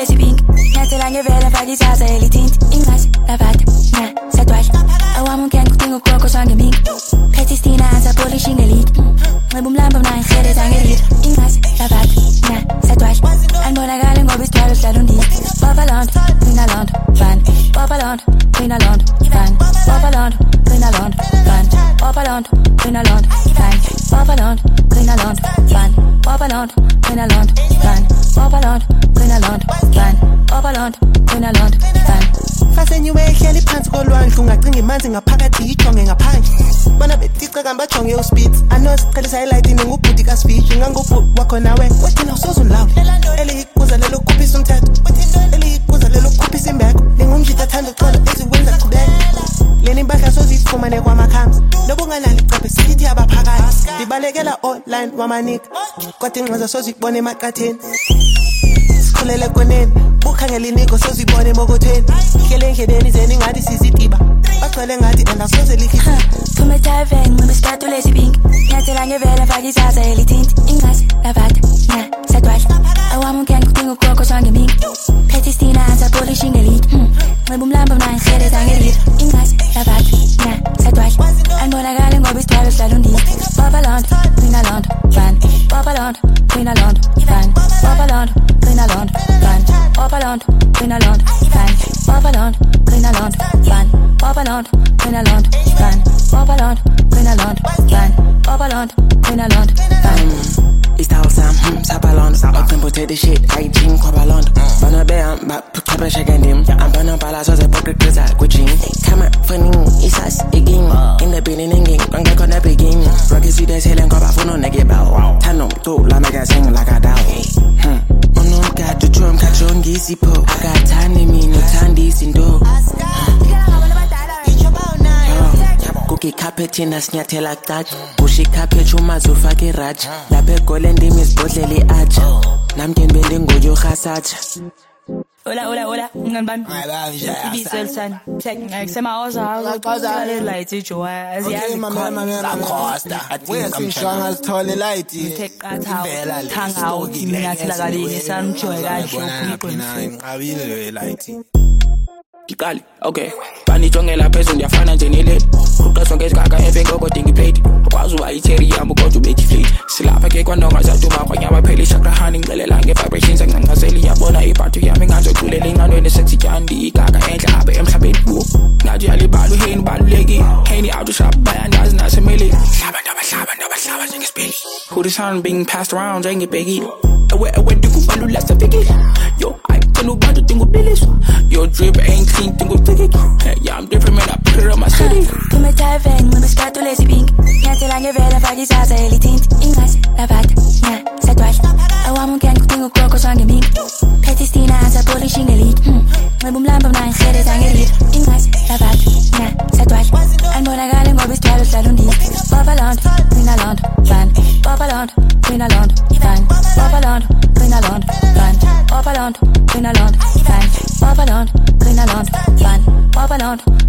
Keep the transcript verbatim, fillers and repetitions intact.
lesibink nyathela ngevela faka izaza elithinti ingase lavada na sadwash awamukeni kudinga ukukoko swangemink phethe istina ansapolishing elite nxiba umlamba mna ngirhereza ngelita ingase lavada na sadwash anibonakali ngoba isidwalo sidlala undisi Papa Land, Queen Land, Van Papa Land, Queen Land, Van Papa Land, Queen Land, Van Papa Land, Queen Land, Van Papa Land, Queen Land, Van Papa Land, Queen Land, Van Papa Land, Queen Land, Van Papa Land, Queen Land, Van Fasten you ehleli phansi kolwandle ungacinga imanzi ngaphakathi ijonge ngaphandle Bona betica kamba jonge uspeed ano sicela highlight ngubhuti ka speech ngangubhu wakho nawe wethina usozonlawo elikuza lelo kuphisa umthetho eli kuza lelo kuphisa imbeko lingumjita thanda uxolo eziwenza qhubeka leni impahla sozifumane kwamakhamba nobunganali icaphe sithi abaphakathi dibalekela online wamanika kodwa ingxoza sozibone emaqatheni sikhulele koneni bukhangela iniko sozibone emokotheni hlele endleleni zeni ngathi sizidiba bagcwele ngathi andasoze likhipha Kume taveng ngibe isikhathi lesibink nyathela ngevela faka izaza elithinti ingase lavada na sadwash awamukeni kudinga ukukoko swangemink phethe istina ansapolishing elite nxiba umlamba mna ngirhereza ngelita ingase lavada na sadwash anibonakali ngoba isidwalo sidlala undisi Papa Land, Queen Land, Van Papa Land, Queen Land, Van Papa Land, Queen Land, Van Papa Land, Queen Land, Van Papa Land, Queen Land, Van Papa Land, Queen Land, Van Papa Land, Queen Land, Van Papa Land, Queen Land, Van It's all Sam, hmm, Sapalon, Open potato shit, I drink Quabalon. Bana Bear, but Papa Shagandim, I'm Bana Palace, a pocket crystal, Gucci. Come up, funny, it's us again. In the beginning, I'm gonna begin. Rocky see the Helen Cobafuno, Negaba, Tano, to La Magazine, like a down. Hmm, I'm not got to drum, catch on Gizzy Po. I got tiny me, no tandies in do. Cookie carpet in a snyate like that. Bushy carpet, Chumazu Faki Raj. La Pecolendi Miss Bodley Arch. Namken building go you hasaj. Hola, hola, hola, nganban. Ibisel san. Check, ngisema oza, oza light ijo asiyazi khona. Costa. We're strong as tall light. Take that out. Tanga out nyathela kalini samjoy kahle uqinisile. Ngabile light. Ikali, okay. Bani jongela phezulu ndiyafana nje nelady. Uqeswa ngesigaka efengo kodwa ngiplate. Akwazi uba icherry yami kodwa ubethi fleet. Silapha ke kwanonga zaduma kwanye abapheli shakrahani ngixelela ngevibrations enganqaseli yabona ibhathu yami nganzoculela inqanweni setsityandi igaka enhle apha emhlabeni wo. Ngathi yalibala uheni balulekile. Heni out shop bayandazi nasemeli. Hlaba ndabahlaba ndabahlaba njengesipeli. Who the sun being passed around njengebhekile. Ewe ewe ndikubalula sefikile. Yo, I tell you about the thing ubiliswa. Your drip ain't clean thing utikiki. Yeah, I'm different man, I put it on my city. Kume taveng ngibe isikhathi lesibink nyathela ngevela faka izaza elithinti ingase lavada na sadwash awamukeni kudinga ukukoko swangemink phethe istina ansapolishing elite nxiba umlamba mna ngirhereza ngelita ingase lavada na sadwash anibonakali ngoba isidwalo sidlala undisi Papa Land, Queen Land, Van Papa Land, Queen Land, Van Papa Land, Queen Land, Van Papa Land, Queen Land, Van Papa Land, Queen Land, Van Papa Land,